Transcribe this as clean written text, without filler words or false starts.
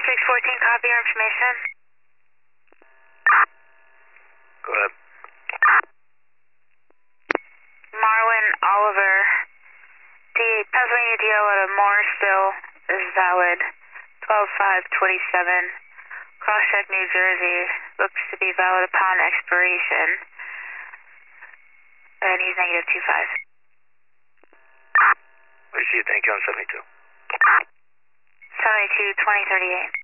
614, copy your information. Go ahead. Marwin Oliver, the Pennsylvania DL out of Morrisville is valid. 12/5/27. Crosscheck New Jersey looks to be valid upon expiration. And he's -25. Receive, thank you on 72. 72 2038.